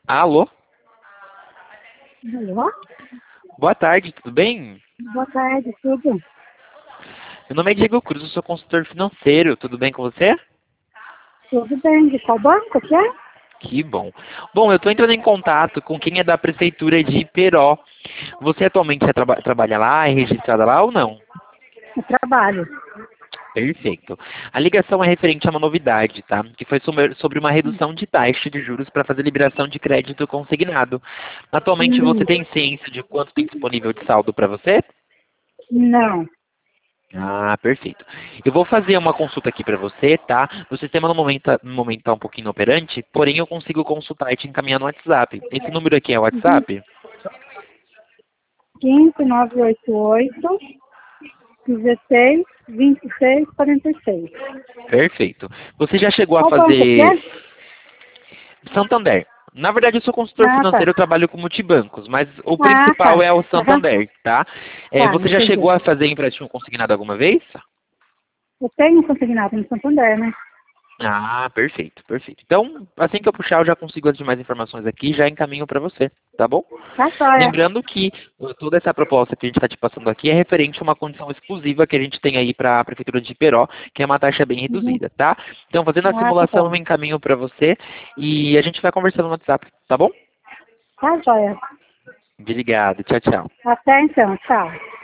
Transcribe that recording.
Alô? Alô? Boa tarde, tudo bem? Boa tarde, tudo? Meu nome é Diego Cruz, eu sou consultor financeiro, tudo bem com você? Tudo bem. De qual banco que é? Que bom. Bom, eu estou entrando em contato com quem é da prefeitura de Iperó. Você atualmente trabalha lá, é registrada lá ou não? Eu trabalho. Perfeito. A ligação é referente a uma novidade, tá? Que foi sobre uma redução de taxa de juros para fazer liberação de crédito consignado. Atualmente você Hum, tem ciência de quanto tem disponível de saldo para você? não. Ah, perfeito. Eu vou fazer uma consulta aqui para você, tá? O sistema no momento tá um pouquinho inoperante, porém eu consigo consultar e te encaminhar no WhatsApp. Esse número aqui é o Uhum. WhatsApp? 5988 16 26 46. Perfeito. Você já chegou a Qual banco que é? fazer Santander? Na verdade, eu sou consultor Ah, tá. financeiro, eu trabalho com multibancos, mas o Ah, principal tá. é o Aham. Santander, tá? Tá, Você já entendi. chegou a fazer empréstimo consignado alguma vez? Eu tenho um consignado no Santander, né? Ah, perfeito, perfeito. Então, assim que eu puxar, eu já consigo as demais informações aqui e já encaminho para você, tá bom? Tá jóia. Lembrando que toda essa proposta que a gente está te passando aqui é referente a uma condição exclusiva que a gente tem aí para a Prefeitura de Iperó, que é uma taxa bem Uhum. reduzida, tá? Então, fazendo a Ah, tá simulação, eu bom. encaminho para você e a gente vai conversando no WhatsApp, tá bom? Tá jóia. Obrigado, tchau, tchau. Até então. Tchau.